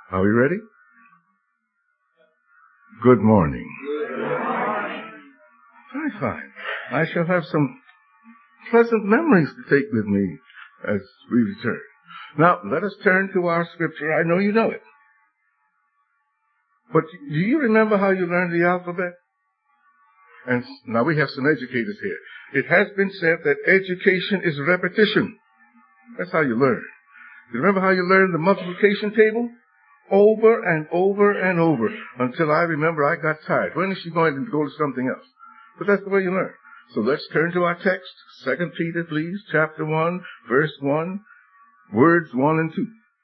Are we ready? Good morning. Very fine. I shall have some pleasant memories to take with me as we return. Now, let us turn to our scripture. I know you know it. But do you remember how you learned the alphabet? And now we have some educators here. It has been said that education is repetition. That's how you learn. You remember how you learned the multiplication table? Over and over and over until I remember I got tired. When is she going to go to something else? But that's the way you learn. So let's turn to our text. 2 Peter, please, chapter 1, verse 1, words 1 and 2.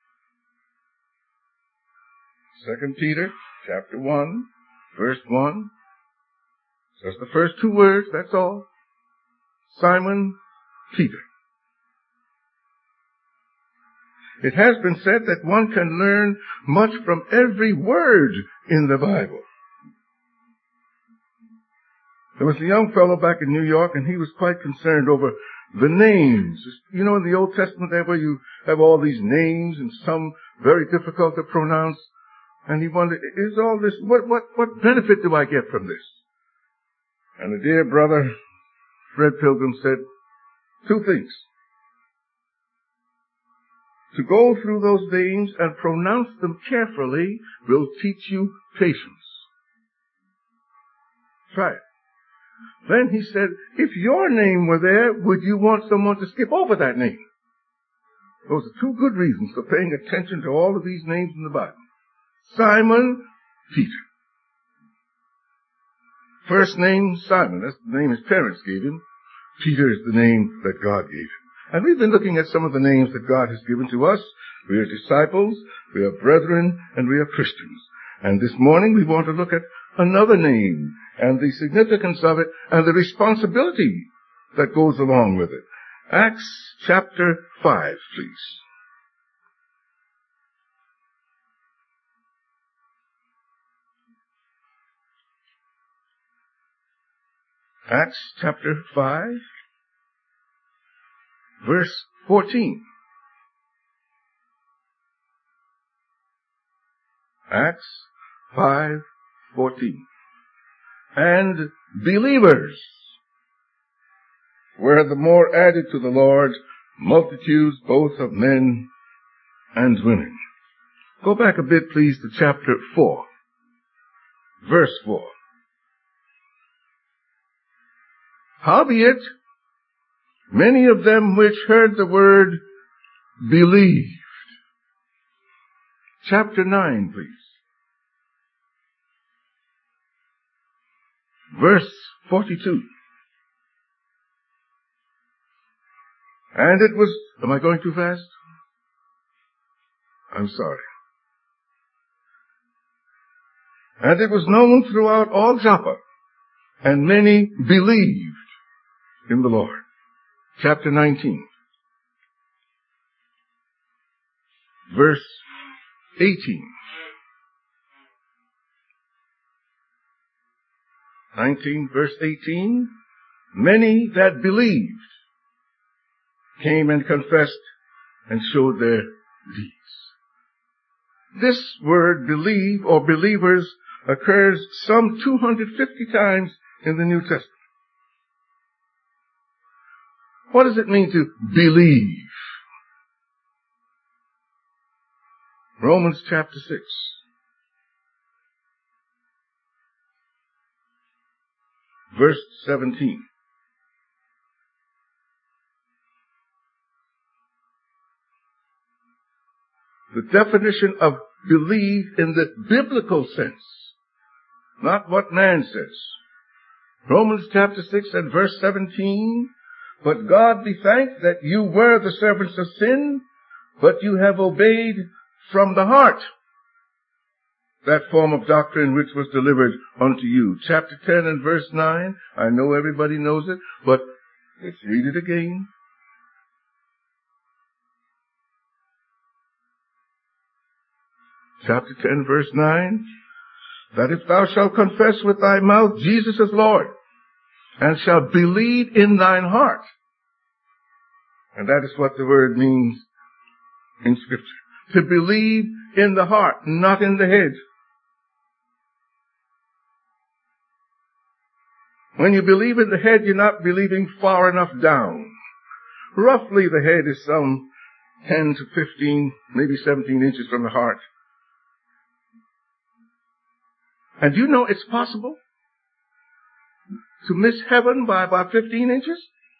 2 Peter, chapter 1, verse 1. Just the first two words, that's all. Simon Peter. It has been said that one can learn much from every word in the Bible. There was a young fellow back in New York, and he was quite concerned over the names. You know, in the Old Testament there where you have all these names and some very difficult to pronounce. And he wondered, is all this, what benefit do I get from this? And the dear brother, Fred Pilgrim, said two things. To go through those names and pronounce them carefully will teach you patience. Try it. Then he said, if your name were there, would you want someone to skip over that name? Those are two good reasons for paying attention to all of these names in the Bible. Simon Peter. First name, Simon. That's the name his parents gave him. Peter is the name that God gave him. And we've been looking at some of the names that God has given to us. We are disciples, we are brethren, and we are Christians. And this morning we want to look at another name and the significance of it and the responsibility that goes along with it. Acts chapter 5, please. Acts chapter 5. Verse 14. Acts 5:14. And believers were the more added to the Lord, multitudes both of men and women. Go back a bit, please, to chapter 4, verse 4. Howbeit, many of them which heard the word believed. Chapter 9, please. Verse 42. And it was, am I going too fast? I'm sorry. And it was known throughout all Joppa, and many believed in the Lord. Chapter 19. Verse 18. 19, verse 18. Many that believed came and confessed and showed their deeds. This word believe or believers occurs some 250 times in the New Testament. What does it mean to believe? Romans chapter 6. Verse 17. The definition of believe in the biblical sense, not what man says. Romans chapter 6 and verse 17. But God be thanked that you were the servants of sin, but you have obeyed from the heart that form of doctrine which was delivered unto you. Chapter 10 and verse 9. I know everybody knows it, but let's read it again. Chapter 10 verse 9. That if thou shalt confess with thy mouth Jesus is Lord, and shalt believe in thine heart. And that is what the word means in Scripture. to believe in the heart, not in the head. When you believe in the head, you're not believing far enough down. Roughly, the head is some 10 to 15, maybe 17 inches from the heart. And you know it's possible to miss heaven by about 15 inches?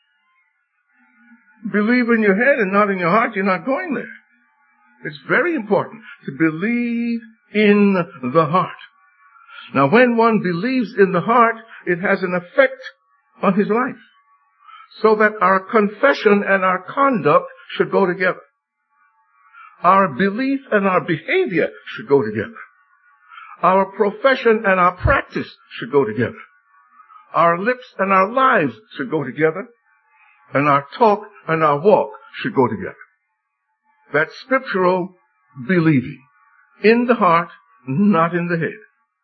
Believe in your head and not in your heart, you're not going there. It's very important to believe in the heart. Now, when one believes in the heart, it has an effect on his life. So that our confession and our conduct should go together. Our belief and our behavior should go together. Our profession and our practice should go together. Our lips and our lives should go together. And our talk and our walk should go together. That's scriptural believing. In the heart, not in the head.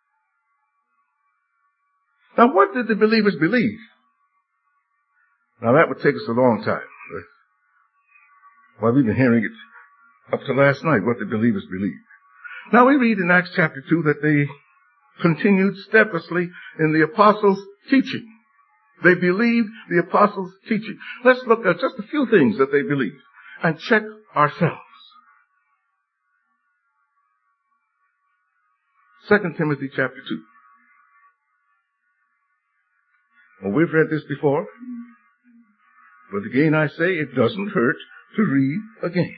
Now, what did the believers believe? Now, that would take us a long time. Well, we've been hearing it up to last night, what the believers believed. Now, we read in Acts chapter 2 that they continued steadfastly in the apostles' teaching. They believed the apostles' teaching. Let's look at just a few things that they believed and check ourselves. 2 Timothy chapter 2. Well, we've read this before, but again I say it doesn't hurt to read again.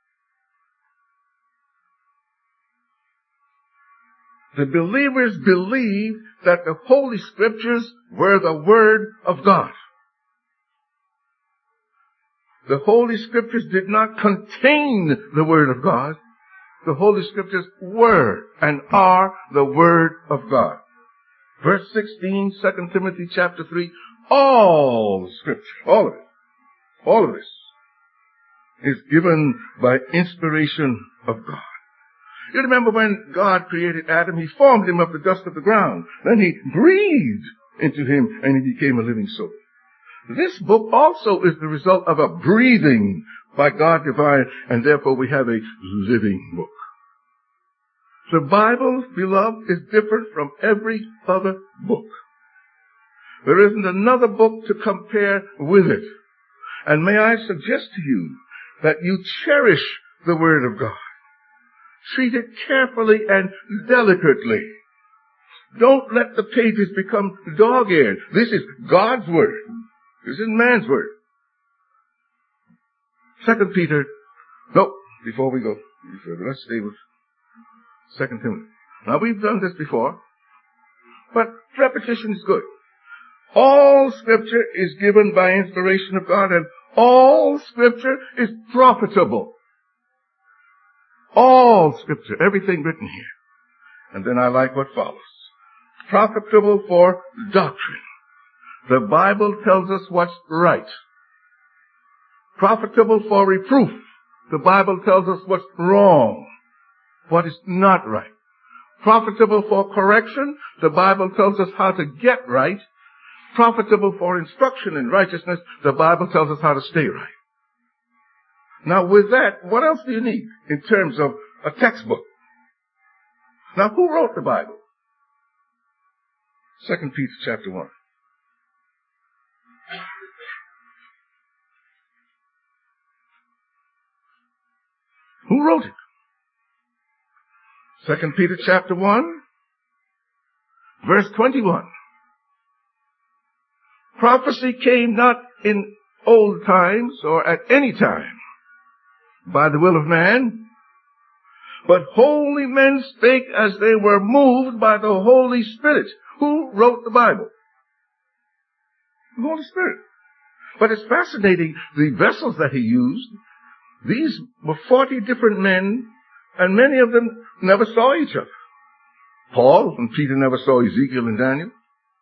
The believers believed that the Holy Scriptures were the Word of God. The Holy Scriptures did not contain the Word of God. The Holy Scriptures were and are the Word of God. Verse 16, 2 Timothy chapter 3, all Scripture, all of this is given by inspiration of God. You remember when God created Adam, He formed him of the dust of the ground. Then He breathed into him and he became a living soul. This book also is the result of a breathing by God divine, and therefore we have a living book. The Bible, beloved, is different from every other book. There isn't another book to compare with it. And may I suggest to you that you cherish the Word of God. Treat it carefully and delicately. Don't let the pages become dog-eared. This is God's Word. This isn't man's Word. 2 Peter, before we go any further, let's stay with 2 Timothy. Now, we've done this before, but repetition is good. All Scripture is given by inspiration of God, and all Scripture is profitable. All Scripture, everything written here. And then I like what follows. Profitable for doctrine. The Bible tells us what's right. Profitable for reproof. The Bible tells us what's wrong, what is not right. Profitable for correction. The Bible tells us how to get right. Profitable for instruction in righteousness. The Bible tells us how to stay right. Now, with that, what else do you need in terms of a textbook? Now, who wrote the Bible? 2 Peter chapter 1. Who wrote it? 2 Peter chapter 1, verse 21. Prophecy came not in old times or at any time by the will of man, but holy men spake as they were moved by the Holy Spirit. Who wrote the Bible? The Holy Spirit. But it's fascinating, the vessels that he used, these were 40 different men, and many of them never saw each other. Paul and Peter never saw Ezekiel and Daniel.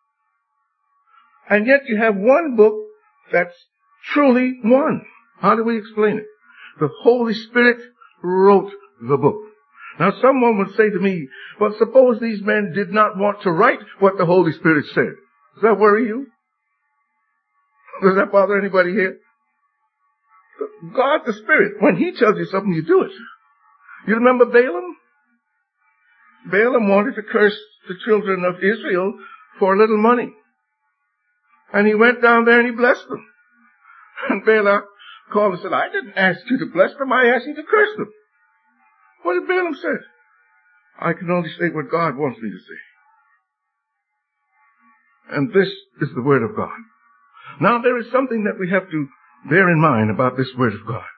And yet you have one book that's truly one. How do we explain it? The Holy Spirit wrote the book. Now someone would say to me, well, suppose these men did not want to write what the Holy Spirit said. Does that worry you? Does that bother anybody here? God the Spirit, when He tells you something, you do it. You remember Balaam? Balaam wanted to curse the children of Israel for a little money. And he went down there and he blessed them. And Balak called and said, I didn't ask you to bless them, I asked you to curse them. What did Balaam say? I can only say what God wants me to say. And this is the word of God. Now there is something that we have to bear in mind about this word of God.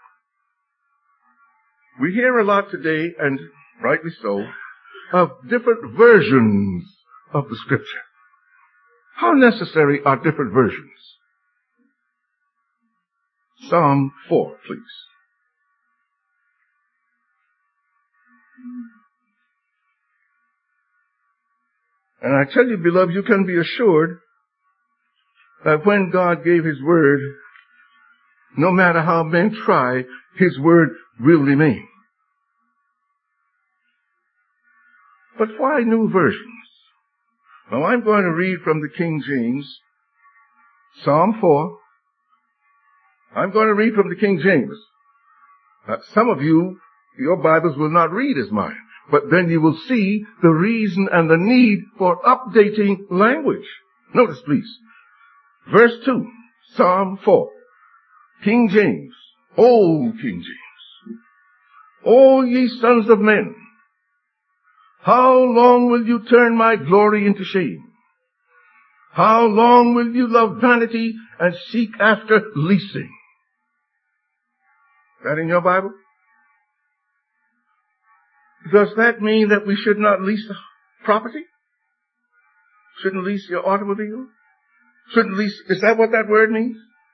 We hear a lot today, and rightly so, of different versions of the scripture. How necessary are different versions? Psalm 4, please. And I tell you, beloved, you can be assured that when God gave His word, no matter how men try, His word will remain. But why new versions? Now I'm going to read from the King James, Psalm 4. I'm going to read from the King James. Some of you, your Bibles will not read as mine, but then you will see the reason and the need for updating language. Notice, please. Verse 2, Psalm 4, King James, Old King James. O ye sons of men, how long will you turn my glory into shame? How long will you love vanity and seek after leasing? That in your Bible? Does that mean that we should not lease property? Shouldn't lease your automobile? Shouldn't lease, is that what that word means?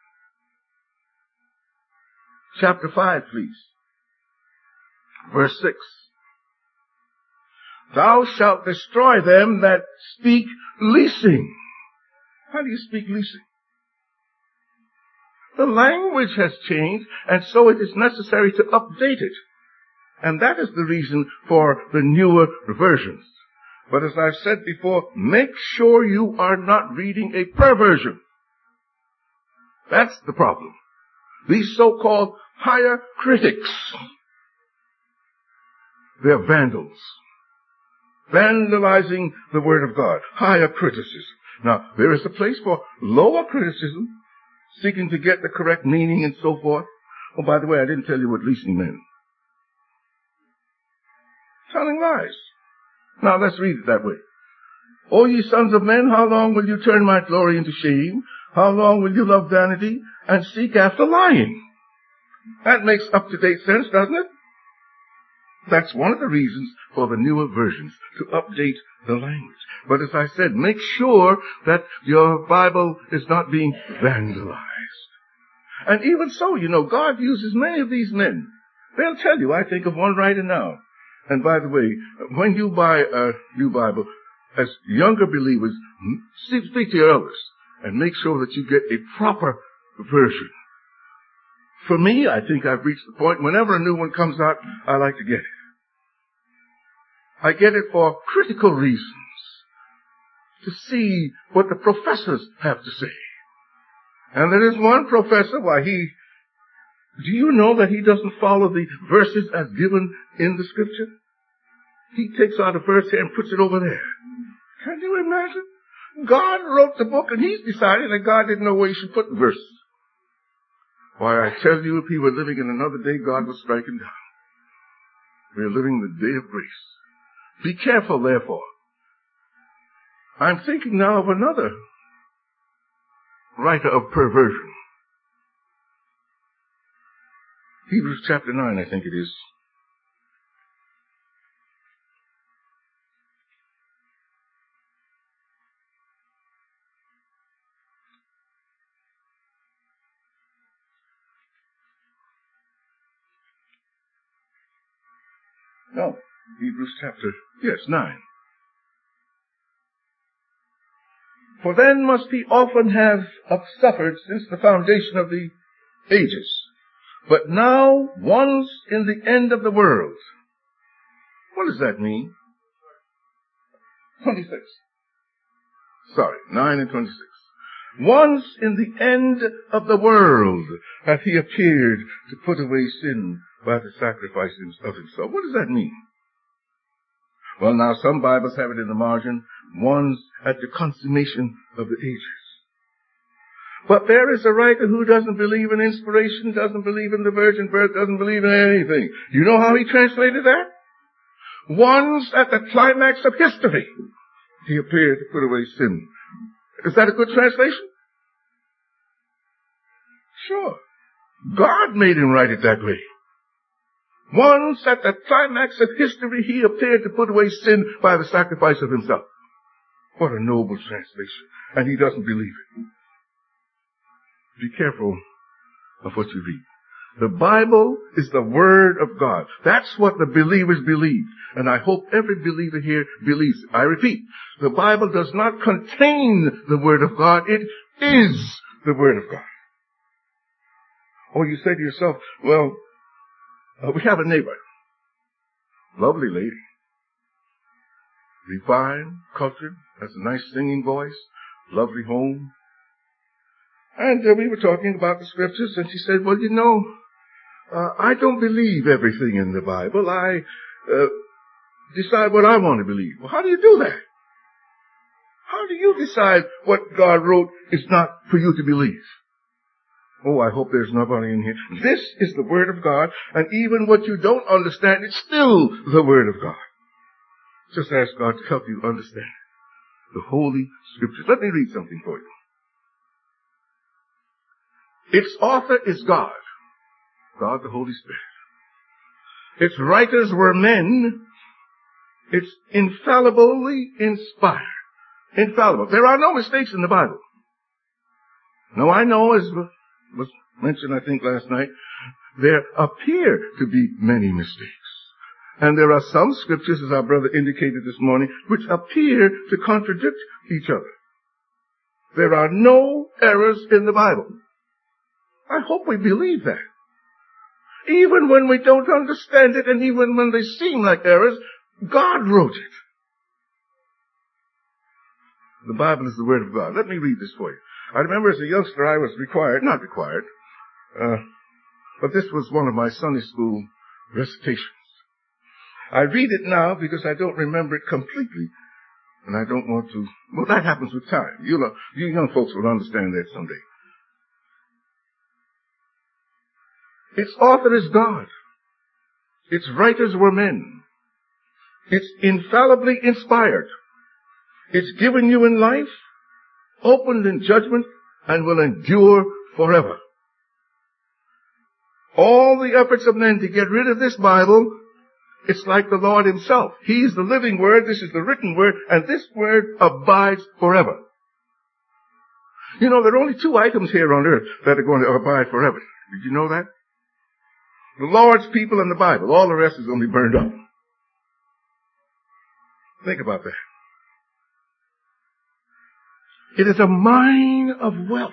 Chapter 5, please. Verse 6. Thou shalt destroy them that speak leasing. How do you speak leasing? The language has changed, and so it is necessary to update it. And that is the reason for the newer versions. But as I've said before, make sure you are not reading a perversion. That's the problem. These so-called higher critics, they're vandals. Vandalizing the Word of God. Higher criticism. Now, there is a place for lower criticism, seeking to get the correct meaning and so forth. Oh, by the way, I didn't tell you what leasing meant. Telling lies. Now, let's read it that way. O ye sons of men, how long will you turn my glory into shame? How long will you love vanity and seek after lying? That makes up-to-date sense, doesn't it? That's one of the reasons for the newer versions, to update the language. But as I said, make sure that your Bible is not being vandalized. And even so, you know, God uses many of these men. They'll tell you, I think of one right now. And by the way, when you buy a new Bible, as younger believers, speak to your elders and make sure that you get a proper version. For me, I think I've reached the point, whenever a new one comes out, I like to get it. I get it for critical reasons, to see what the professors have to say. And there is one professor, do you know that he doesn't follow the verses as given in the scripture? He takes out a verse here and puts it over there. Can you imagine? God wrote the book and he's decided that God didn't know where he should put the verses. Why, I tell you, if he were living in another day, God would strike him down. We are living the day of grace. Be careful, therefore. I'm thinking now of another writer of perversion. Hebrews chapter 9, I think it is. No, Hebrews chapter, 9. For then must he often have suffered since the foundation of the ages. But now, once in the end of the world. What does that mean? 26. Sorry, 9 and 26. Once in the end of the world hath he appeared to put away sin by the sacrifice of himself. What does that mean? Well, now some Bibles have it in the margin, one's at the consummation of the ages. But there is a writer who doesn't believe in inspiration, doesn't believe in the virgin birth, doesn't believe in anything. You know how he translated that? Once at the climax of history, he appeared to put away sin. Is that a good translation? Sure. God made him write it that way. Once at the climax of history, he appeared to put away sin by the sacrifice of himself. What a noble translation. And he doesn't believe it. Be careful of what you read. The Bible is the Word of God. That's what the believers believe. And I hope every believer here believes it. I repeat, the Bible does not contain the Word of God. It is the Word of God. Or you say to yourself, well, we have a neighbor. Lovely lady. Refined, cultured, has a nice singing voice, lovely home. And we were talking about the scriptures, and she said, well, you know, I don't believe everything in the Bible. I decide what I want to believe. Well, how do you do that? How do you decide what God wrote is not for you to believe? Oh, I hope there's nobody in here. This is the Word of God, and even what you don't understand, it's still the Word of God. Just ask God to help you understand the Holy Scriptures. Let me read something for you. Its author is God. God the Holy Spirit. Its writers were men. It's infallibly inspired. Infallible. There are no mistakes in the Bible. Now I know, as was mentioned I think last night, there appear to be many mistakes. And there are some scriptures, as our brother indicated this morning, which appear to contradict each other. There are no errors in the Bible. I hope we believe that. Even when we don't understand it, and even when they seem like errors, God wrote it. The Bible is the Word of God. Let me read this for you. I remember as a youngster I was not required, but this was one of my Sunday school recitations. I read it now because I don't remember it completely, and I don't want to. Well, that happens with time. You young folks will understand that someday. Its author is God. Its writers were men. It's infallibly inspired. It's given you in life, opened in judgment, and will endure forever. All the efforts of men to get rid of this Bible, it's like the Lord himself. He's the living Word, this is the written Word, and this Word abides forever. You know, there are only 2 items here on earth that are going to abide forever. Did you know that? The Lord's people and the Bible. All the rest is going to be burned up. Think about that. It is a mine of wealth.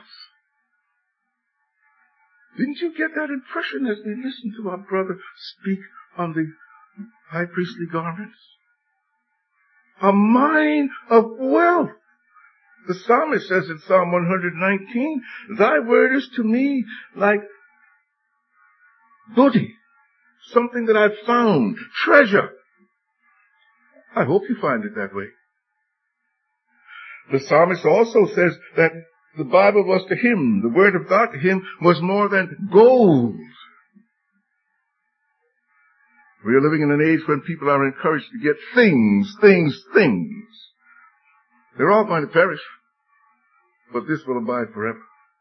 Didn't you get that impression as we listened to our brother speak on the high priestly garments? A mine of wealth. The psalmist says in Psalm 119, thy word is to me like booty, something that I've found, treasure. I hope you find it that way. The psalmist also says that the Bible was to him, the Word of God to him was more than gold. We are living in an age when people are encouraged to get things. They're all going to perish, but this will abide forever.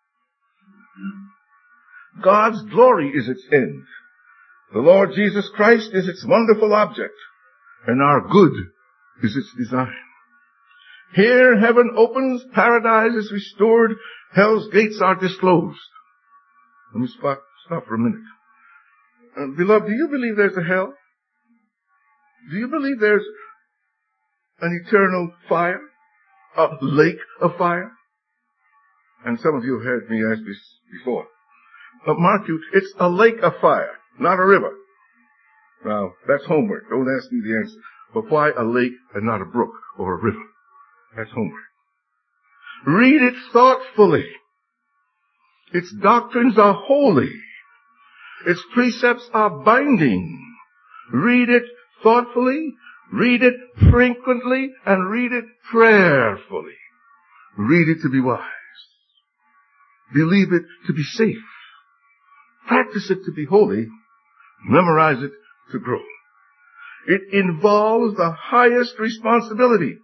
God's glory is its end. The Lord Jesus Christ is its wonderful object, and our good is its design. Here heaven opens, paradise is restored, hell's gates are disclosed. Let me stop for a minute. Beloved, do you believe there's a hell? Do you believe there's an eternal fire? A lake of fire? And some of you have heard me ask this before. But mark you, it's a lake of fire, not a river. Now, that's homework. Don't ask me the answer. But why a lake and not a brook or a river? That's homework. Read it thoughtfully. Its doctrines are holy. Its precepts are binding. Read it thoughtfully, read it frequently, and read it prayerfully. Read it to be wise. Believe it to be safe. Practice it to be holy. Memorize it to grow. It involves the highest responsibility.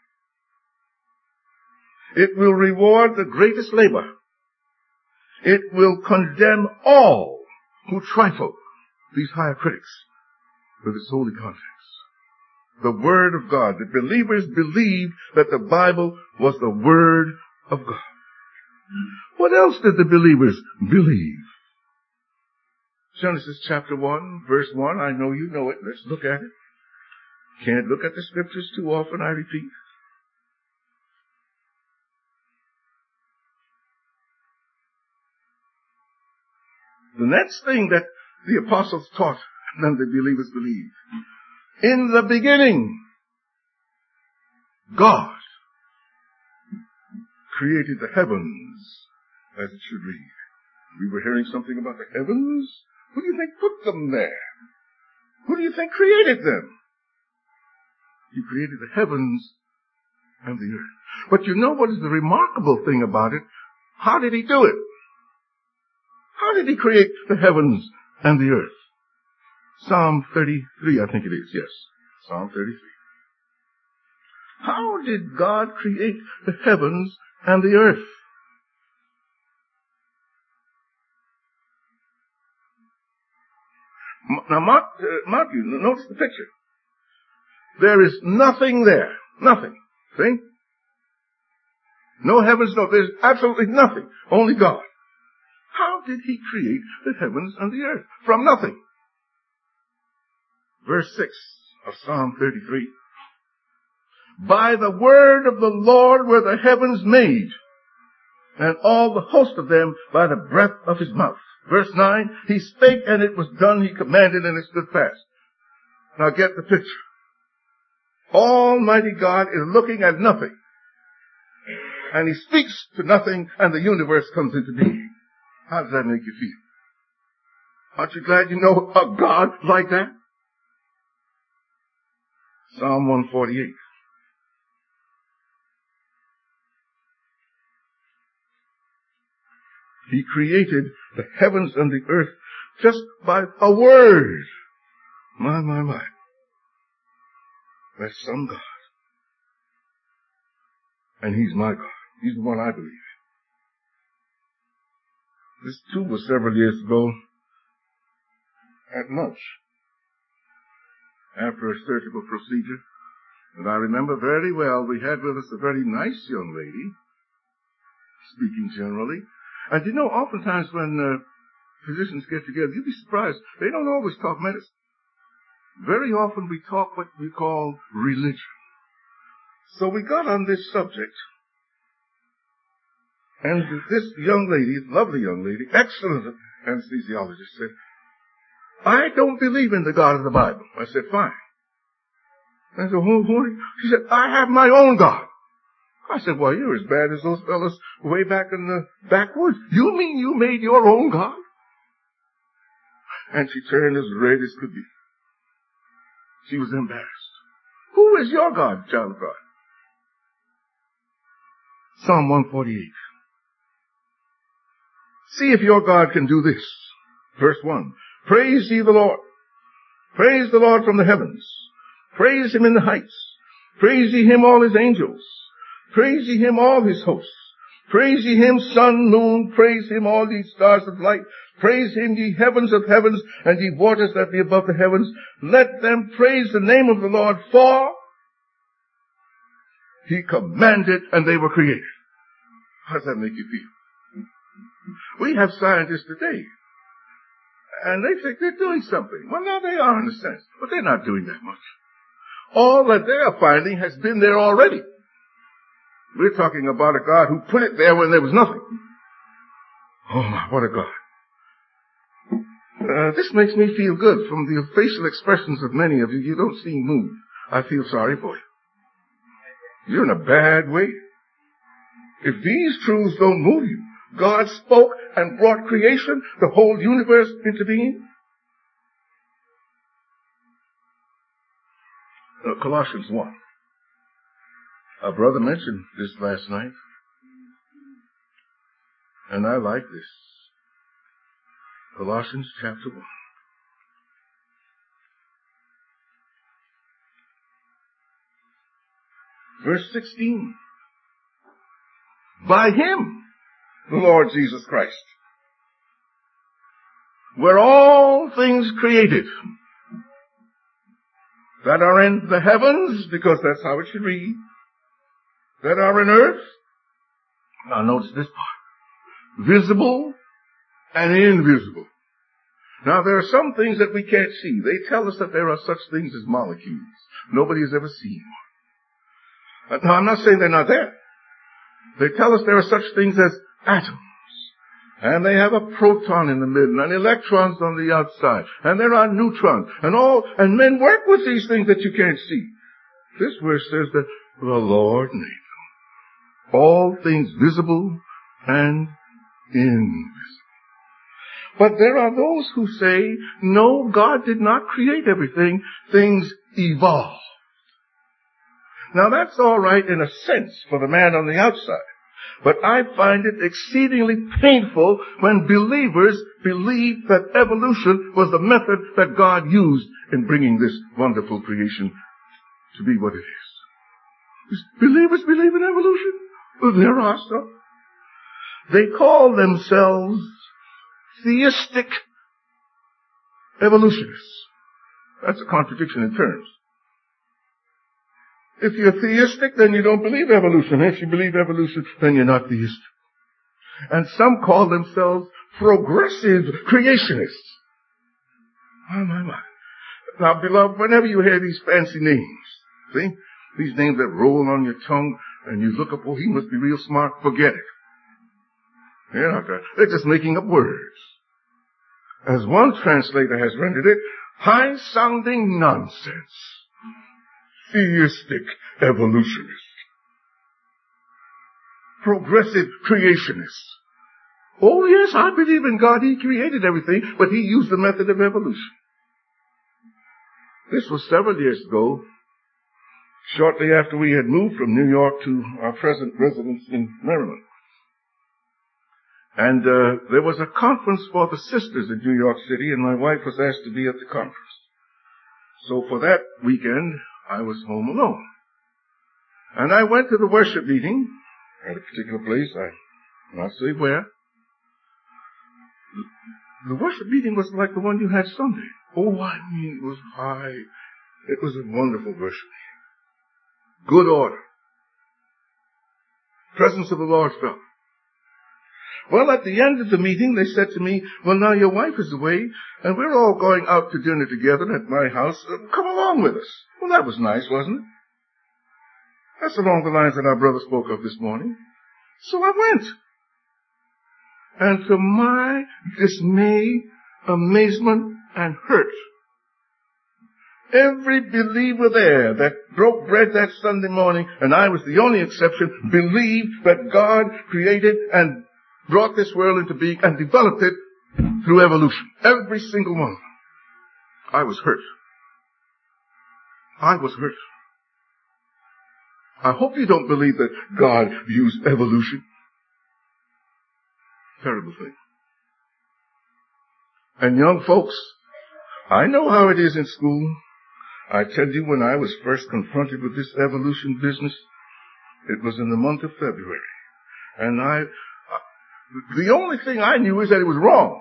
It will reward the greatest labor. It will condemn all who trifle, these higher critics, with its holy contents. The Word of God. The believers believed that the Bible was the Word of God. What else did the believers believe? Genesis chapter 1, verse 1. I know you know it. Let's look at it. Can't look at the scriptures too often, I repeat. The next thing that the apostles taught and the believers believed. In the beginning, God created the heavens, as it should read. We were hearing something about the heavens. Who do you think put them there? Who do you think created them? He created the heavens and the earth. But you know what is the remarkable thing about it? How did he do it? How did he create the heavens and the earth? Psalm 33, I think it is, yes. Psalm 33. How did God create the heavens and the earth? Now mark you, notice the picture. There is nothing there. Nothing. See? No heavens, there's absolutely nothing. Only God. How did he create the heavens and the earth? From nothing. Verse 6 of Psalm 33. By the word of the Lord were the heavens made, and all the host of them by the breath of his mouth. Verse 9, he spake and it was done, he commanded and it stood fast. Now get the picture. Almighty God is looking at nothing, and he speaks to nothing, and the universe comes into being. How does that make you feel? Aren't you glad you know a God like that? Psalm 148. He created the heavens and the earth just by a word. My. That's some God. And he's my God. He's the one I believe. This too was several years ago at lunch after a surgical procedure. And I remember very well we had with us a very nice young lady, speaking generally. And you know, oftentimes when physicians get together, you'd be surprised, they don't always talk medicine. Very often we talk what we call religion. So we got on this subject, and this young lady, lovely young lady, excellent anesthesiologist, said, I don't believe in the God of the Bible. I said, fine. I said, who are you? She said, I have my own God. I said, well, you're as bad as those fellas way back in the backwoods. You mean you made your own God? And she turned as red as could be. She was embarrassed. Who is your God, child of God? Psalm 148. See if your God can do this. Verse 1. Praise ye the Lord. Praise the Lord from the heavens. Praise him in the heights. Praise ye him, all his angels. Praise ye him, all his hosts. Praise ye him, sun, moon. Praise him, all ye stars of light. Praise him, ye heavens of heavens, and ye waters that be above the heavens. Let them praise the name of the Lord, for he commanded and they were created. How does that make you feel? We have scientists today, and they think they're doing something. Well, now they are in a sense, but they're not doing that much. All that they are finding has been there already. We're talking about a God who put it there when there was nothing. Oh my, what a God. This makes me feel good. From the facial expressions of many of you, you don't seem moved. I feel sorry for you. You're in a bad way. If these truths don't move you, God spoke and brought creation, the whole universe, into being? Colossians 1. A brother mentioned this last night, and I like this. Colossians chapter 1. Verse 16. By him, the Lord Jesus Christ, were all things created that are in the heavens, because that's how it should read, that are in earth. Now notice this part. Visible and invisible. Now there are some things that we can't see. They tell us that there are such things as molecules. Nobody has ever seen one. Now I'm not saying they're not there. They tell us there are such things as atoms. And they have a proton in the middle and electrons on the outside. And there are neutrons and men work with these things that you can't see. This verse says that the Lord made them. All things visible and invisible. But there are those who say, no, God did not create everything. Things evolved. Now that's all right in a sense for the man on the outside. But I find it exceedingly painful when believers believe that evolution was the method that God used in bringing this wonderful creation to be what it is. Believers believe in evolution? Well, there are some. They call themselves theistic evolutionists. That's a contradiction in terms. If you're theistic, then you don't believe evolution. If you believe evolution, then you're not theistic. And some call themselves progressive creationists. My. Now, beloved, whenever you hear these fancy names, see, these names that roll on your tongue, and you look up, oh, he must be real smart, forget it. They're just making up words. As one translator has rendered it, high-sounding nonsense. Theistic evolutionists. Progressive creationists. Oh yes, I believe in God. He created everything, but he used the method of evolution. This was several years ago, shortly after we had moved from New York to our present residence in Maryland. And there was a conference for the sisters in New York City, and my wife was asked to be at the conference. So for that weekend, I was home alone. And I went to the worship meeting at a particular place, I will not say where. The worship meeting was like the one you had Sunday. Oh, I mean, it was high. It was a wonderful worship meeting. Good order. Presence of the Lord fell. Well, at the end of the meeting, they said to me, well, now your wife is away, and we're all going out to dinner together at my house. Come along with us. Well, that was nice, wasn't it? That's along the lines that our brother spoke of this morning. So I went. And to my dismay, amazement, and hurt, every believer there that broke bread that Sunday morning, and I was the only exception, believed that God created and brought this world into being and developed it through evolution. Every single one. I was hurt. I was hurt. I hope you don't believe that God used evolution. Terrible thing. And young folks, I know how it is in school. I tell you, when I was first confronted with this evolution business, it was in the month of February. And the only thing I knew is that it was wrong.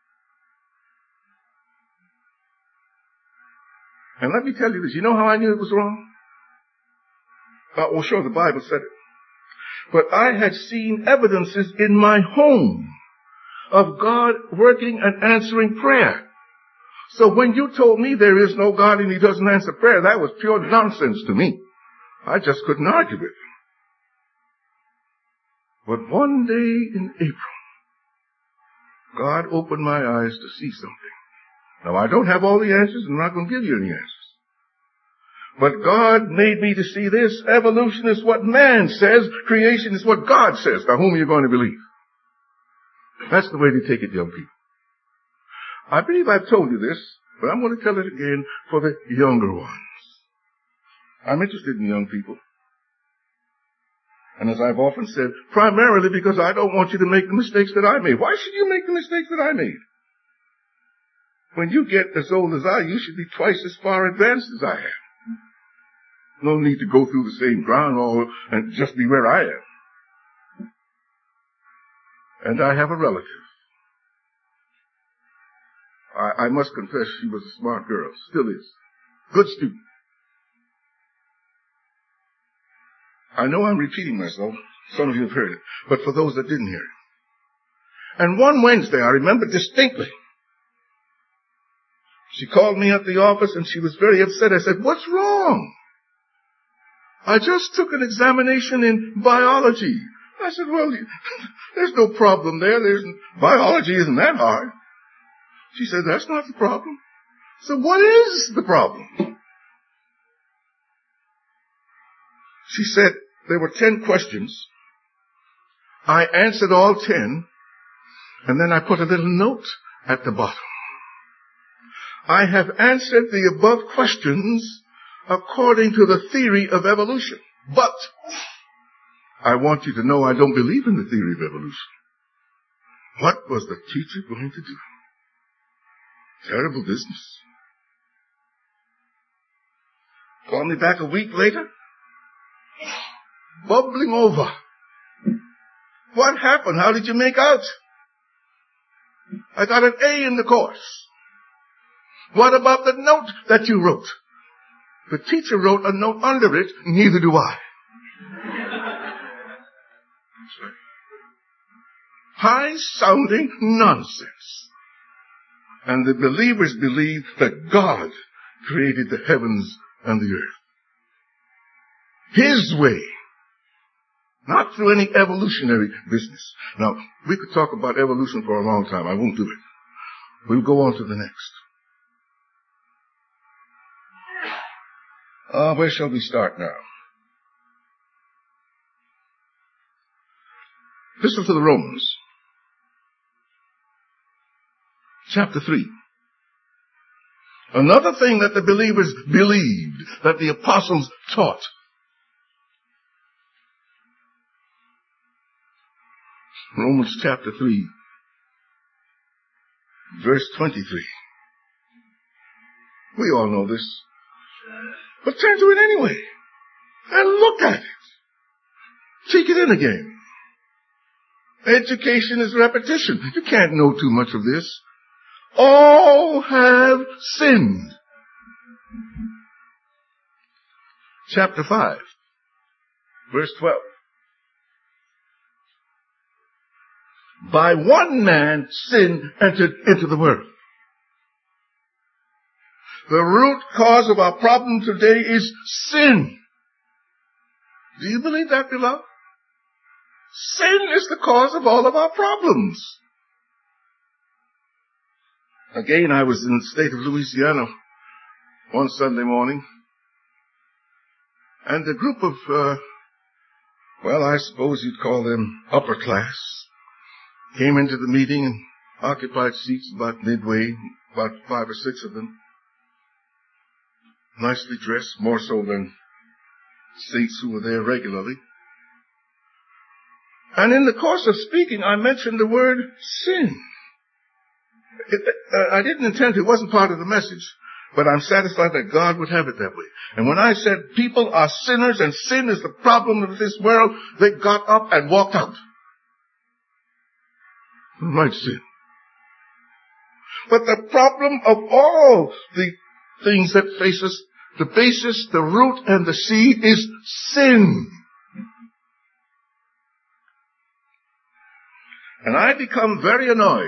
And let me tell you this. You know how I knew it was wrong? Well, sure, the Bible said it. But I had seen evidences in my home of God working and answering prayer. So when you told me there is no God and he doesn't answer prayer, that was pure nonsense to me. I just couldn't argue with him. But one day in April, God opened my eyes to see something. Now, I don't have all the answers, and I'm not going to give you any answers. But God made me to see this. Evolution is what man says. Creation is what God says. Now, whom are you going to believe? That's the way they take it, young people. I believe I've told you this, but I'm going to tell it again for the younger ones. I'm interested in young people. And as I've often said, primarily because I don't want you to make the mistakes that I made. Why should you make the mistakes that I made? When you get as old as I, you should be twice as far advanced as I am. No need to go through the same ground and just be where I am. And I have a relative. I must confess she was a smart girl. Still is. Good student. I know I'm repeating myself. Some of you have heard it. But for those that didn't hear it. And one Wednesday, I remember distinctly, she called me at the office and she was very upset. I said, "What's wrong?" "I just took an examination in biology." I said, "Well, there's no problem there. Biology isn't that hard." She said, "That's not the problem." So what is the problem? She said there were 10 questions. I answered all 10, and then I put a little note at the bottom. "I have answered the above questions according to the theory of evolution. But I want you to know I don't believe in the theory of evolution." What was the teacher going to do? Terrible business. Called me back a week later, bubbling over. "What happened? How did you make out?" "I got an A in the course." "What about the note that you wrote?" "The teacher wrote a note under it, neither do I." High-sounding nonsense. And the believers believe that God created the heavens and the earth. His way. Not through any evolutionary business. Now, we could talk about evolution for a long time. I won't do it. We'll go on to the next. Where shall we start now? Epistle to the Romans. Chapter 3. Another thing that the believers believed, that the apostles taught. Romans chapter 3, verse 23. We all know this. But turn to it anyway. And look at it. Take it in again. Education is repetition. You can't know too much of this. All have sinned. Chapter 5, verse 12. By one man sin entered into the world. The root cause of our problem today is sin. Do you believe that, beloved? Sin is the cause of all of our problems. Again, I was in the state of Louisiana one Sunday morning, and a group of, I suppose you'd call them upper class, came into the meeting and occupied seats about midway, about 5 or 6 of them. Nicely dressed, more so than saints who were there regularly. And in the course of speaking, I mentioned the word sin. I didn't intend to, it wasn't part of the message, but I'm satisfied that God would have it that way. And when I said people are sinners and sin is the problem of this world, they got up and walked out. Right, sin. But the problem of all the things that face us, the basis, the root, and the seed is sin. And I become very annoyed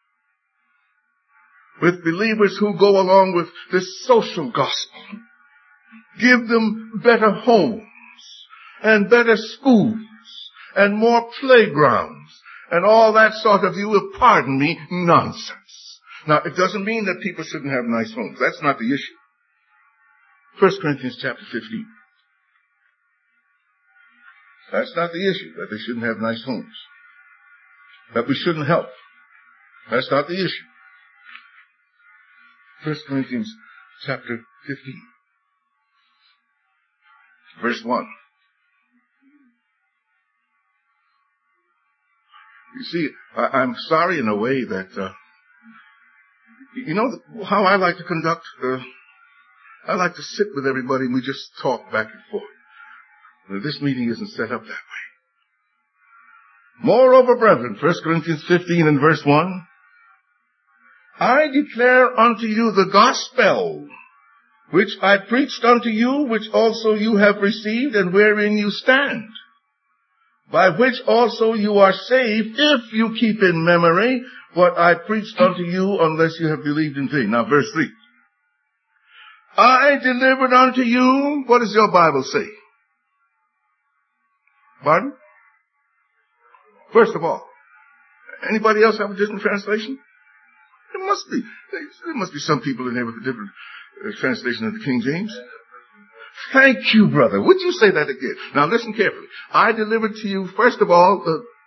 with believers who go along with this social gospel. Give them better homes and better schools and more playgrounds and all that sort of, you will pardon me, nonsense. Now, it doesn't mean that people shouldn't have nice homes. That's not the issue. 1 Corinthians chapter 15. That's not the issue, that they shouldn't have nice homes. that we shouldn't help. That's not the issue. 1 Corinthians chapter 15, verse 1. You see, I'm sorry in a way that, you know how I like to conduct? I like to sit with everybody and we just talk back and forth. Well, this meeting isn't set up that way. Moreover, brethren, 1 Corinthians 15 and verse 1, I declare unto you the gospel which I preached unto you, which also you have received, and wherein you stand, by which also you are saved, if you keep in memory what I preached unto you, unless you have believed in vain. Now, verse 3. I delivered unto you, what does your Bible say? Pardon? First of all, anybody else have a different translation? There must be some people in there with a different translation of the King James. Thank you, brother. Would you say that again? Now listen carefully. I delivered to you, first of all,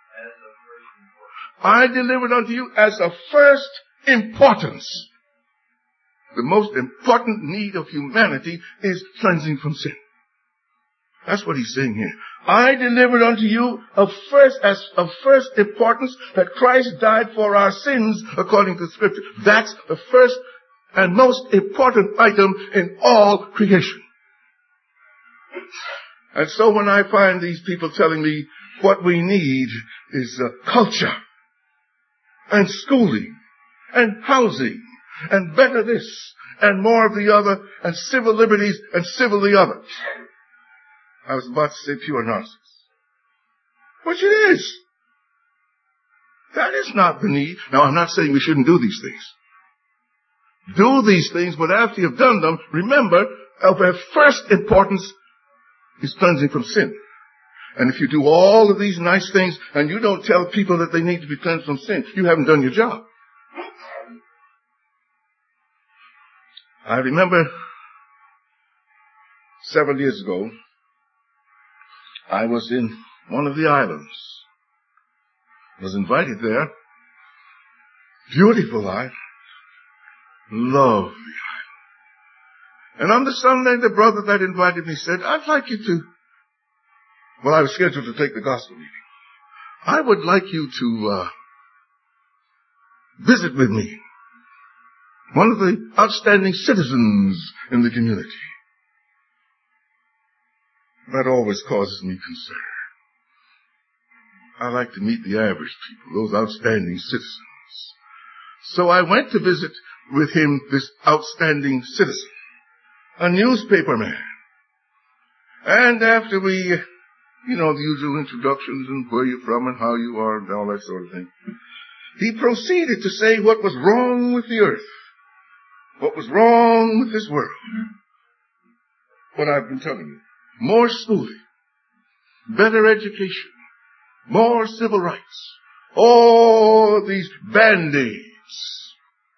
I delivered unto you as of first importance. The most important need of humanity is cleansing from sin. That's what he's saying here. I delivered unto you of first importance that Christ died for our sins according to Scripture. That's the first and most important item in all creation. And so when I find these people telling me what we need is culture and schooling and housing and better this and more of the other and civil liberties and civil the other, I was about to say pure nonsense. Which it is. That is not the need. Now, I'm not saying we shouldn't do these things. Do these things, but after you've done them, remember, of their first importance is cleansing from sin. And if you do all of these nice things and you don't tell people that they need to be cleansed from sin, you haven't done your job. I remember several years ago, I was in one of the islands. Was invited there. Beautiful island. Lovely island. And on the Sunday, the brother that invited me said, I'd like you to, well, I was scheduled to take the gospel meeting. I would like you to visit with me. One of the outstanding citizens in the community. That always causes me concern. I like to meet the average people, those outstanding citizens. So I went to visit with him, this outstanding citizen, a newspaper man. And after we, the usual introductions and where you're from and how you are and all that sort of thing, he proceeded to say what was wrong with the earth, what was wrong with this world. What I've been telling you. More schooling, better education, more civil rights, all these band-aids.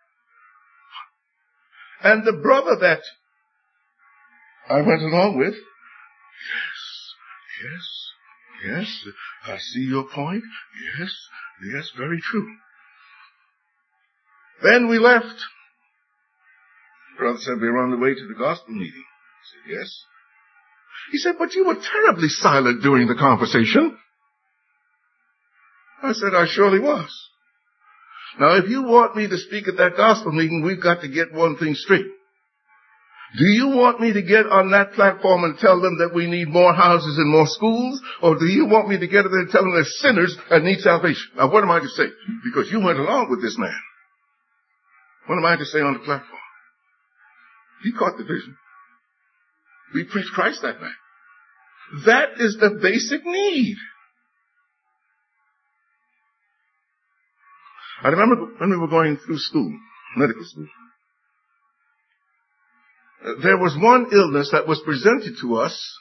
And the brother that I went along with, yes, I see your point. Yes, very true. Then we left. The brother said we were on the way to the gospel meeting. I said, yes. He said, but you were terribly silent during the conversation. I said, I surely was. Now, if you want me to speak at that gospel meeting, we've got to get one thing straight. Do you want me to get on that platform and tell them that we need more houses and more schools? Or do you want me to get up there and tell them they're sinners and need salvation? Now, what am I to say? Because you went along with this man. What am I to say on the platform? He caught the vision. We preach Christ that night. That is the basic need. I remember when we were going through school, medical school, there was one illness that was presented to us.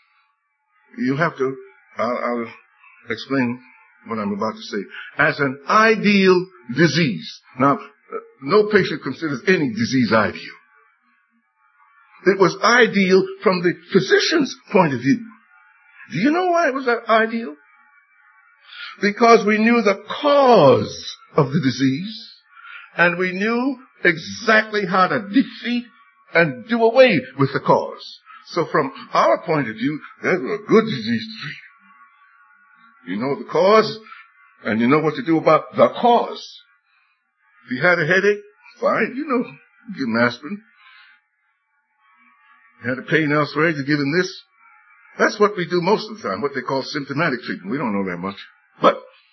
I'll explain what I'm about to say, as an ideal disease. Now, no patient considers any disease ideal. It was ideal from the physician's point of view. Do you know why it was ideal? because we knew the cause of the disease, and we knew exactly how to defeat and do away with the cause. So from our point of view, that's a good disease to treat. You know the cause, and you know what to do about the cause. If you had a headache, fine, give him aspirin. You had a pain elsewhere, you give him this. That's what we do most of the time, what they call symptomatic treatment. We don't know that much. But,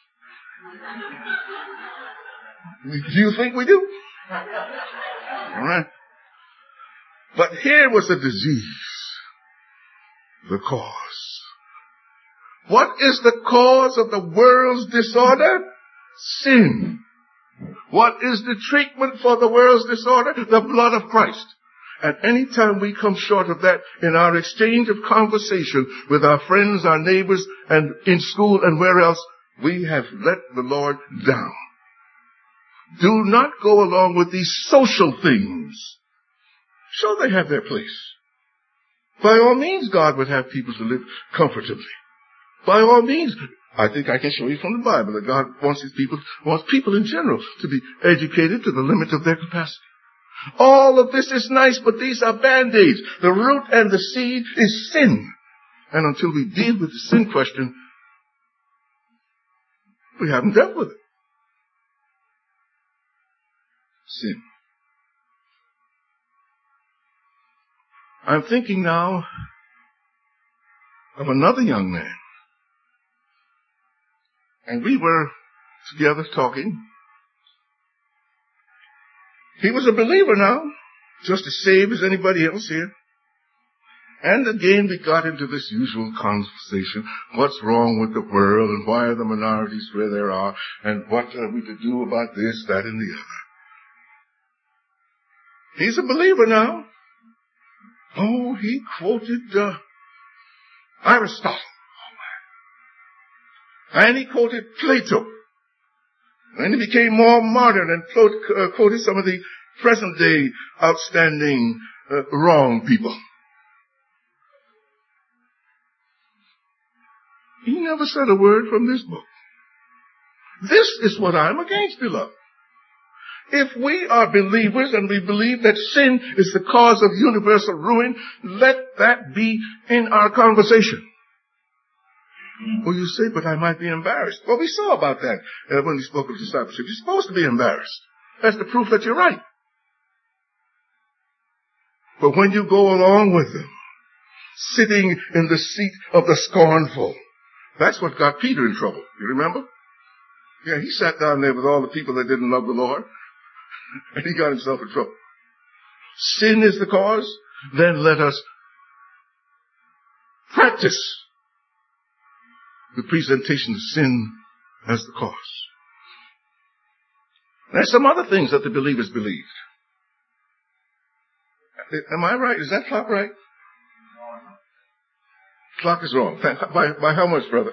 do you think we do? All right. But here was the disease, the cause. What is the cause of the world's disorder? Sin. What is the treatment for the world's disorder? The blood of Christ. And any time we come short of that in our exchange of conversation with our friends, our neighbors, and in school and where else, we have let the Lord down. Do not go along with these social things. Sure, they have their place. By all means, God would have people to live comfortably. By all means, I think I can show you from the Bible that God wants people in general to be educated to the limit of their capacity. All of this is nice, but these are band-aids. The root and the seed is sin. And until we deal with the sin question, we haven't dealt with it. Sin. I'm thinking now of another young man. And we were together talking. He was a believer now, just as saved as anybody else here. And again we got into this usual conversation. What's wrong with the world, and why are the minorities where they are, and what are we to do about this, that, and the other. He's a believer now. Oh, he quoted Aristotle. And he quoted Plato. And he became more modern and quoted some of the present day outstanding wrong people. He never said a word from this book. This is what I'm against, beloved. If we are believers and we believe that sin is the cause of universal ruin, let that be in our conversation. Well, you say, but I might be embarrassed. Well, we saw about that when we spoke of discipleship. You're supposed to be embarrassed. That's the proof that you're right. But when you go along with them, sitting in the seat of the scornful, that's what got Peter in trouble. You remember? Yeah, he sat down there with all the people that didn't love the Lord, and he got himself in trouble. Sin is the cause, then let us practice the presentation of sin as the cause. There's some other things that the believers believed. Am I right? Is that clock right? Clock is wrong. By how much, brother?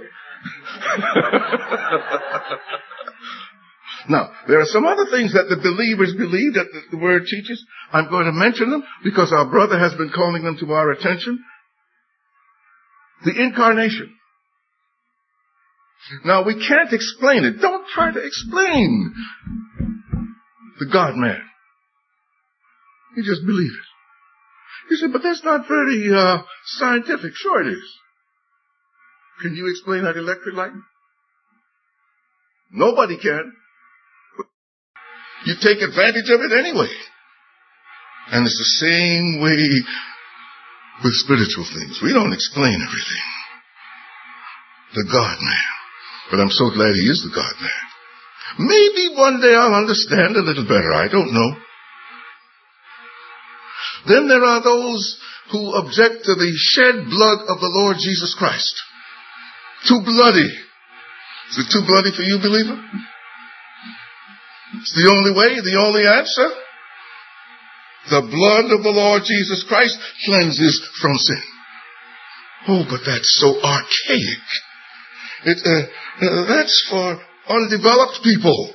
Now, there are some other things that the believers believe that the Word teaches. I'm going to mention them because our brother has been calling them to our attention. The incarnation. Now, we can't explain it. Don't try to explain the God-man. You just believe it. You say, but that's not very scientific. Sure it is. Can you explain that electric light? Nobody can. You take advantage of it anyway. And it's the same way with spiritual things. We don't explain everything. The God-man. But I'm so glad he is the God-man. Maybe one day I'll understand a little better. I don't know. Then there are those who object to the shed blood of the Lord Jesus Christ. Too bloody. Is it too bloody for you, believer? It's the only way, the only answer. The blood of the Lord Jesus Christ cleanses from sin. Oh, but that's so archaic. That's for undeveloped people.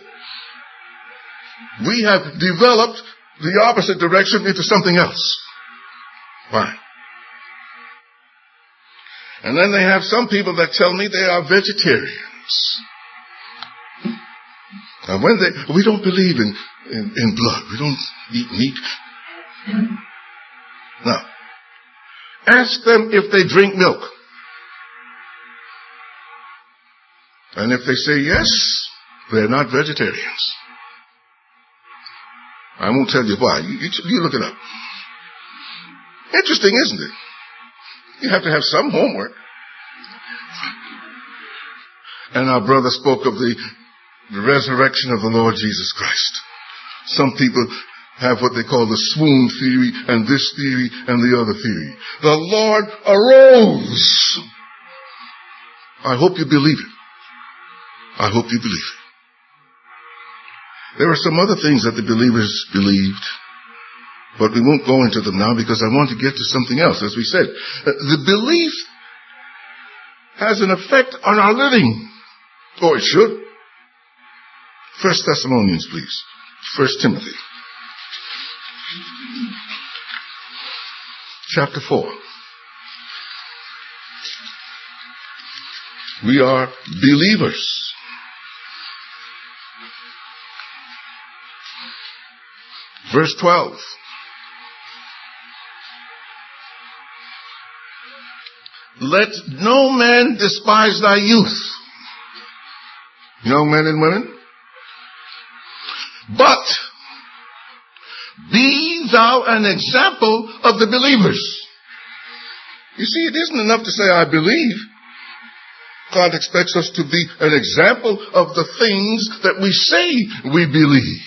We have developed the opposite direction into something else. Why? And then they have some people that tell me they are vegetarians. And we don't believe in blood. We don't eat meat. Now, ask them if they drink milk. And if they say yes, they're not vegetarians. I won't tell you why. You look it up. Interesting, isn't it? You have to have some homework. And our brother spoke of the resurrection of the Lord Jesus Christ. Some people have what they call the swoon theory, and this theory, and the other theory. The Lord arose. I hope you believe it. I hope you believe it. There are some other things that the believers believed, but we won't go into them now because I want to get to something else. As we said, the belief has an effect on our living. Or it should. 1 Thessalonians, please. 1 Timothy. Chapter 4. We are believers. Verse 12. Let no man despise thy youth. Young men and women. But be thou an example of the believers. You see, it isn't enough to say, I believe. God expects us to be an example of the things that we say we believe.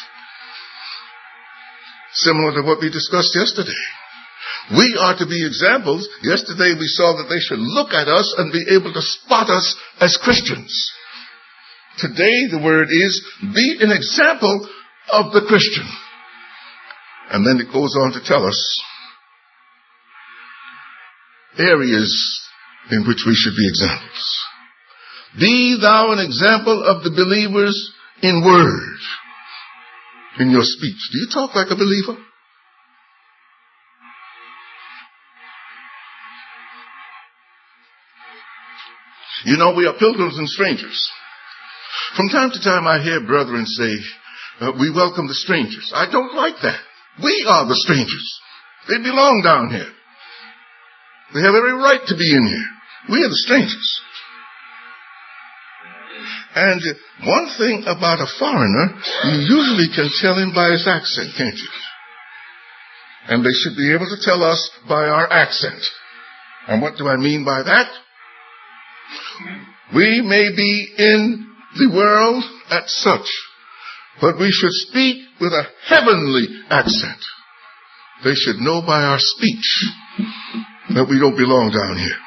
Similar to what we discussed yesterday. We are to be examples. Yesterday we saw that they should look at us and be able to spot us as Christians. Today the word is, be an example of the Christian. And then it goes on to tell us areas in which we should be examples. Be thou an example of the believers in word, in your speech. Do you talk like a believer? You know, we are pilgrims and strangers. From time to time I hear brethren say, we welcome the strangers. I don't like that. We are the strangers. They belong down here. They have every right to be in here. We are the strangers. And one thing about a foreigner, you usually can tell him by his accent, can't you? And they should be able to tell us by our accent. And what do I mean by that? We may be in the world at such, but we should speak with a heavenly accent. They should know by our speech that we don't belong down here.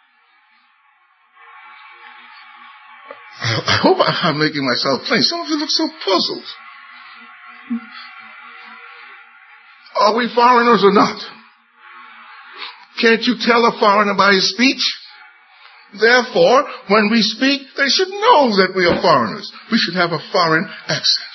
I hope I'm making myself plain. Some of you look so puzzled. Are we foreigners or not? Can't you tell a foreigner by his speech? Therefore, when we speak, they should know that we are foreigners. We should have a foreign accent.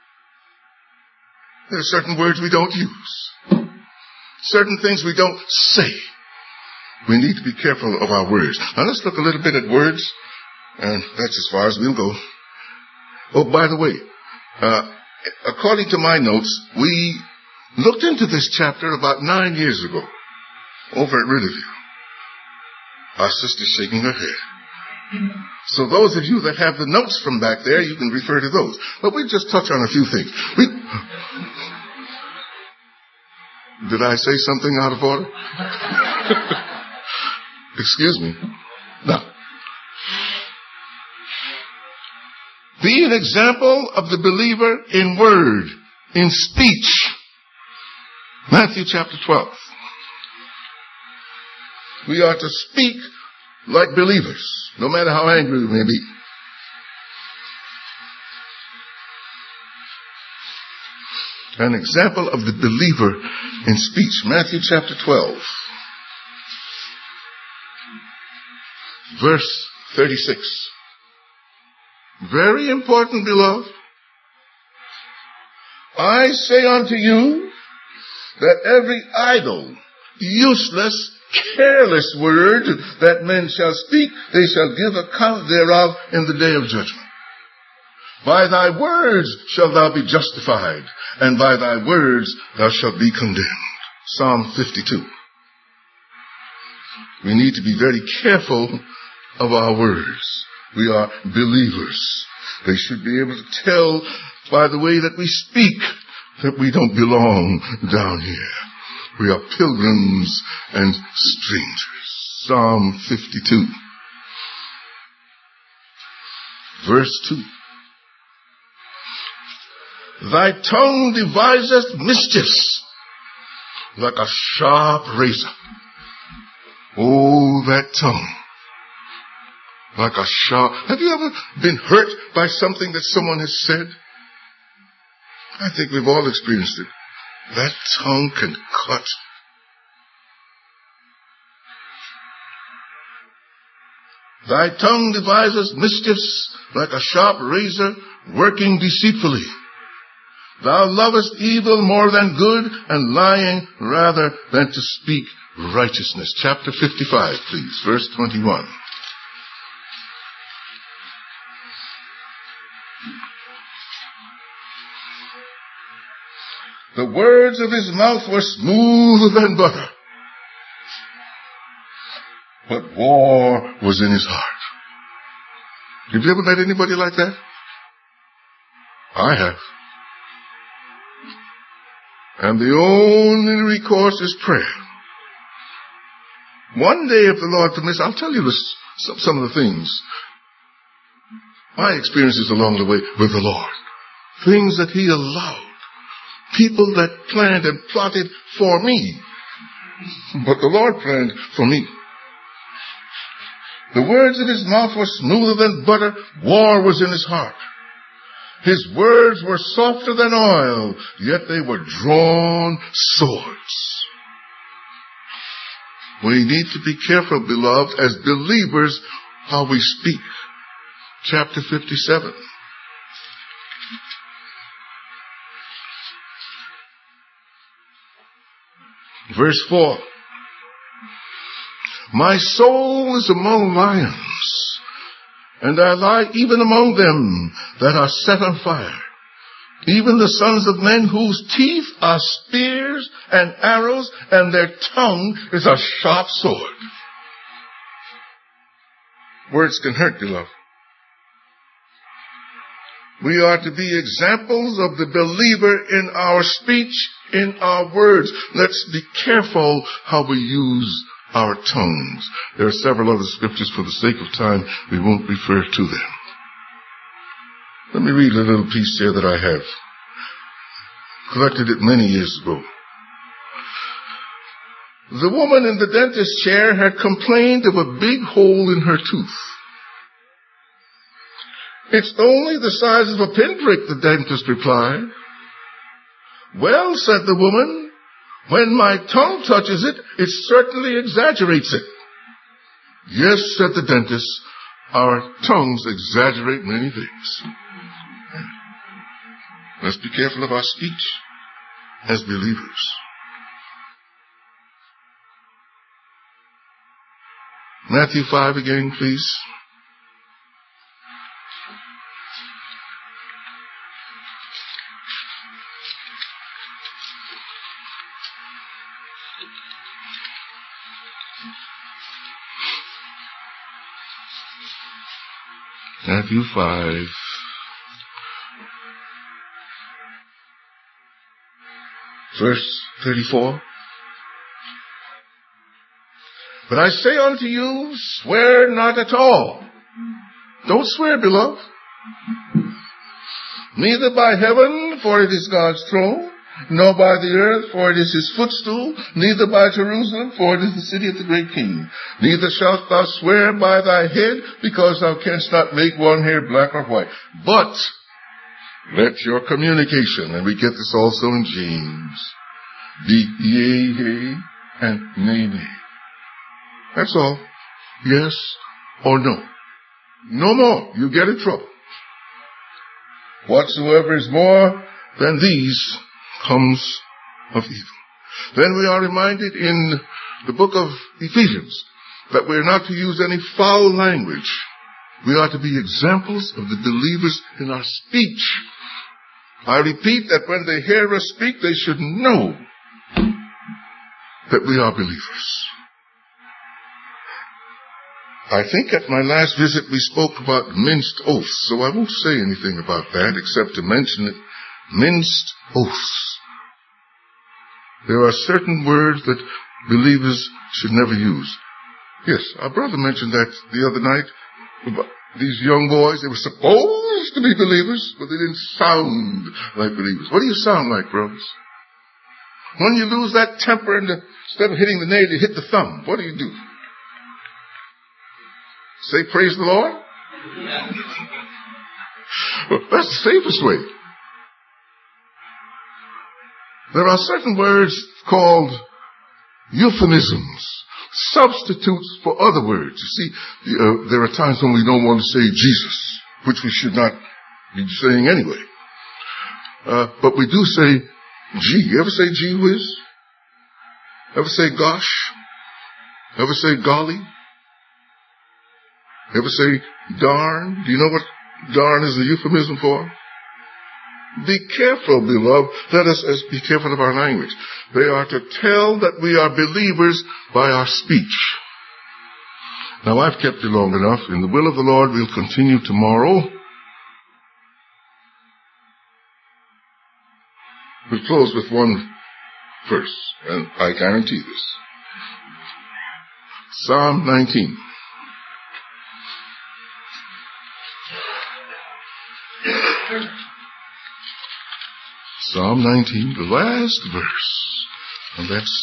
There are certain words we don't use. Certain things we don't say. We need to be careful of our words. Now let's look a little bit at words, and that's as far as we'll go. Oh, by the way, according to my notes, we looked into this chapter about 9 years ago over at Riverview. Our sister's shaking her head. So those of you that have the notes from back there, you can refer to those. But we'll just touch on a few things. Did I say something out of order? Excuse me. Now, be an example of the believer in word, in speech. Matthew chapter 12. We are to speak like believers, no matter how angry we may be. An example of the believer in speech. Matthew chapter 12. Verse 36. Very important, beloved. I say unto you that every idle, useless, careless word that men shall speak, they shall give account thereof in the day of judgment. By thy words shalt thou be justified, and by thy words thou shalt be condemned. Psalm 52. We need to be very careful of our words. We are believers. They should be able to tell by the way that we speak that we don't belong down here. We are pilgrims and strangers. Psalm 52. Verse 2. Thy tongue deviseth mischiefs like a sharp razor. Oh, that tongue. Like a sharp. Have you ever been hurt by something that someone has said? I think we've all experienced it. That tongue can cut. Thy tongue devises mischiefs like a sharp razor, working deceitfully. Thou lovest evil more than good, and lying rather than to speak righteousness. Chapter 55, please, verse 21. The words of his mouth were smoother than butter, but war was in his heart. Have you ever met anybody like that? I have. And the only recourse is prayer. One day, if the Lord permits, I'll tell you some of the things, my experiences along the way with the Lord. Things that he allowed. People that planned and plotted for me. But the Lord planned for me. The words of his mouth were smoother than butter. War was in his heart. His words were softer than oil, yet they were drawn swords. We need to be careful, beloved, as believers, how we speak. Chapter 57. Verse 4. My soul is among lions, and I lie even among them that are set on fire, even the sons of men whose teeth are spears and arrows, and their tongue is a sharp sword. Words can hurt, beloved. We are to be examples of the believer in our speech, in our words. Let's be careful how we use our tongues. There are several other scriptures. For the sake of time, we won't refer to them. Let me read a little piece here that I have. Collected it many years ago. The woman in the dentist's chair had complained of a big hole in her tooth. It's only the size of a pinprick, the dentist replied. Well, said the woman, when my tongue touches it, it certainly exaggerates it. Yes, said the dentist, our tongues exaggerate many things. Let's be careful of our speech as believers. Matthew 5 again, please. Matthew 5. Verse 34. But I say unto you, swear not at all. Don't swear, beloved. Neither by heaven, for it is God's throne, nor by the earth, for it is his footstool, neither by Jerusalem, for it is the city of the great king. Neither shalt thou swear by thy head, because thou canst not make one hair black or white. But let your communication, and we get this also in James, be yea, yea, and nay, nay. That's all. Yes or no. No more. You get in trouble. Whatsoever is more than these comes of evil. Then we are reminded in the book of Ephesians that we are not to use any foul language We are to be examples of the believers in our speech. I repeat that when they hear us speak, they should know that we are believers. I think at my last visit we spoke about minced oaths, so I won't say anything about that except to mention it. Minced oaths. There are certain words that believers should never use. Yes, our brother mentioned that the other night. These young boys, they were supposed to be believers, but they didn't sound like believers. What do you sound like, brothers? When you lose that temper and instead of hitting the nail, you hit the thumb. What do you do? Say, praise the Lord? Well, that's the safest way. There are certain words called euphemisms, substitutes for other words. You see, there are times when we don't want to say Jesus, which we should not be saying anyway. But we do say gee. You ever say gee whiz? Ever say gosh? Ever say golly? Ever say darn? Do you know what darn is a euphemism for? Be careful, beloved. Let us be careful of our language. They are to tell that we are believers by our speech. Now, I've kept you long enough. In the will of the Lord, we'll continue tomorrow. We'll close with one verse, and I guarantee this. Psalm 19. Psalm 19, the last verse. And that's,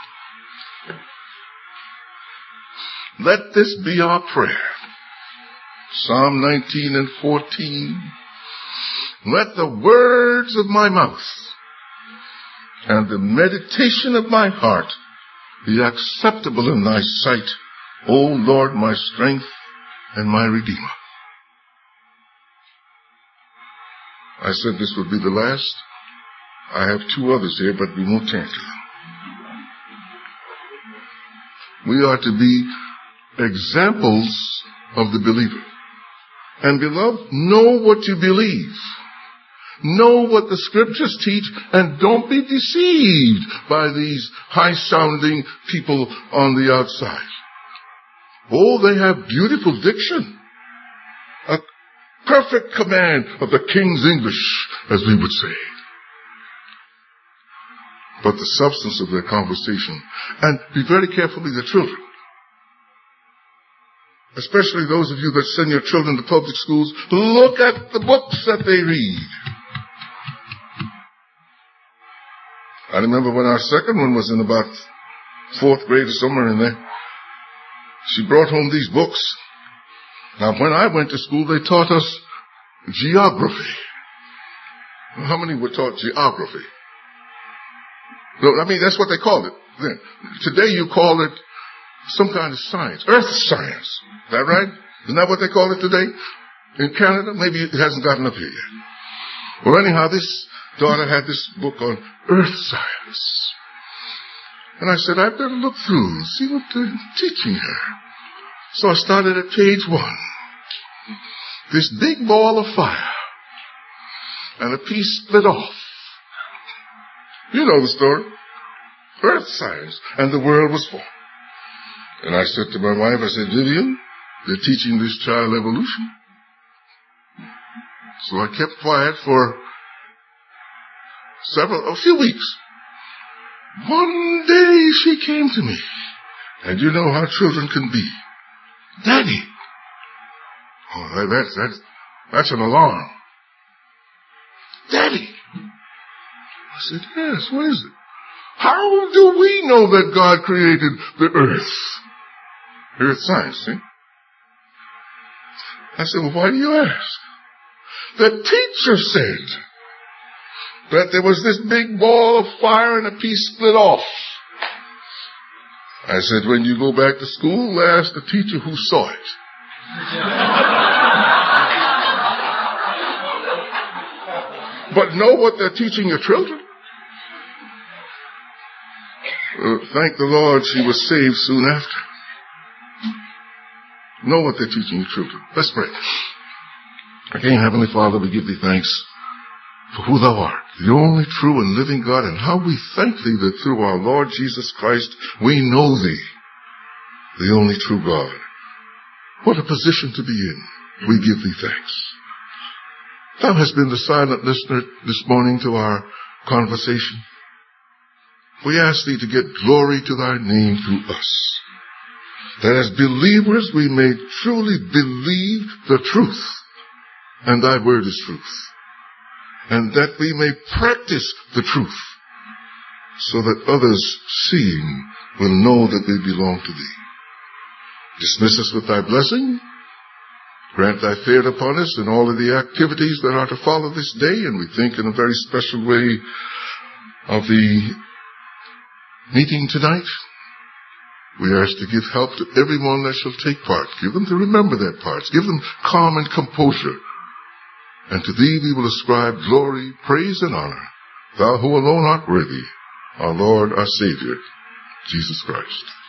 let this be our prayer. Psalm 19 and 14. Let the words of my mouth and the meditation of my heart be acceptable in thy sight, O Lord, my strength and my Redeemer. I said this would be the last. I have two others here, but we won't turn to them. We are to be examples of the believer. And beloved, know what you believe. Know what the scriptures teach, and don't be deceived by these high-sounding people on the outside. Oh, they have beautiful diction. A perfect command of the King's English, as we would say. But the substance of their conversation, and be very careful with your children. Especially those of you that send your children to public schools, look at the books that they read. I remember when our second one was in about 4th grade or somewhere in there, she brought home these books. Now, when I went to school, they taught us geography. How many were taught geography? No, I mean, that's what they called it then. Today you call it some kind of science, earth science. Is that right? Isn't that what they call it today? In Canada? Maybe it hasn't gotten up here yet. Well, anyhow, this daughter had this book on earth science. And I said, I better look through and see what they're teaching her. So I started at page 1. This big ball of fire. And a piece split off. You know the story. Earth science. And the world was formed. And I said to my wife, I said, Vivian, they're teaching this child evolution. So I kept quiet for a few weeks. One day she came to me. And you know how children can be. Daddy. Oh, that's an alarm. Daddy. I said, yes, what is it? How do we know that God created the earth? Earth science, see? I said, well, why do you ask? The teacher said that there was this big ball of fire and a piece split off. I said, when you go back to school, ask the teacher who saw it. But know what they're teaching your children. Thank the Lord she was saved soon after. know what they're teaching your children. Let's pray. Again, Heavenly Father, we give thee thanks for who thou art, the only true and living God, and how we thank thee that through our Lord Jesus Christ we know thee, the only true God. What a position to be in. We give thee thanks. Thou hast been the silent listener this morning to our conversation. We ask thee to get glory to thy name through us, that as believers we may truly believe the truth, and thy word is truth, and that we may practice the truth, so that others seeing will know that they belong to thee. Dismiss us with thy blessing. Grant thy favor upon us in all of the activities that are to follow this day, and we think in a very special way of the meeting tonight. We ask to give help to everyone that shall take part. Give them to remember their parts. Give them calm and composure. And to thee we will ascribe glory, praise, and honor, thou who alone art worthy, our Lord, our Savior, Jesus Christ.